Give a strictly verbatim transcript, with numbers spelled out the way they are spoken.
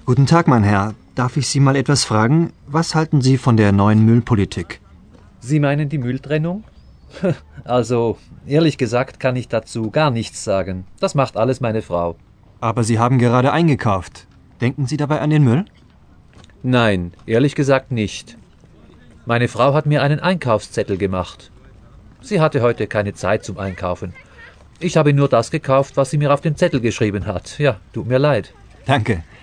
Guten Tag, mein Herr. Darf ich Sie mal etwas fragen? Was halten Sie von der neuen Müllpolitik? Sie meinen die Mülltrennung? Also, ehrlich gesagt kann ich dazu gar nichts sagen. Das macht alles meine Frau. Aber Sie haben gerade eingekauft. Denken Sie dabei an den Müll? Nein, ehrlich gesagt nicht. Meine Frau hat mir einen Einkaufszettel gemacht. Sie hatte heute keine Zeit zum Einkaufen. Ich habe nur das gekauft, was sie mir auf den Zettel geschrieben hat. Ja, tut mir leid. Danke.